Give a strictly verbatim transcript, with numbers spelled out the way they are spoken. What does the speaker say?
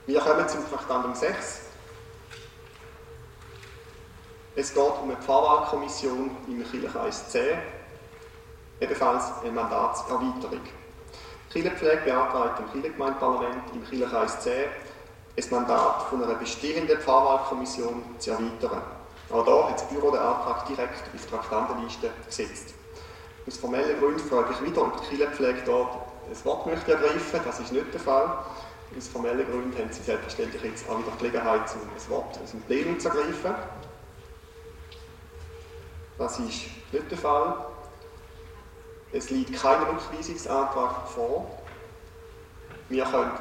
Wir kommen zum Traktandum sechs. Es geht um eine Pfarrwahlkommission im Kirchenkreis zehn, ebenfalls eine Mandatserweiterung. Die Kirchenpflege beantragt dem Kirchengemeindeparlament im Kirchenkreis zehn, ein Mandat von einer bestehenden Pfarrwahlkommission zu erweitern. Auch hier hat das Büro den Antrag direkt auf die Traktandenliste gesetzt. Aus formellen Gründen frage ich wieder, ob die Kirchenpflege dort ein Wort möchte ergreifen. Das ist nicht der Fall. Aus formellen Gründen haben Sie selbstverständlich jetzt auch wieder Gelegenheit, ein Wort aus dem Plenum zu ergreifen. Das ist nicht der Fall. Es liegt kein Rückweisungsantrag vor. Wir können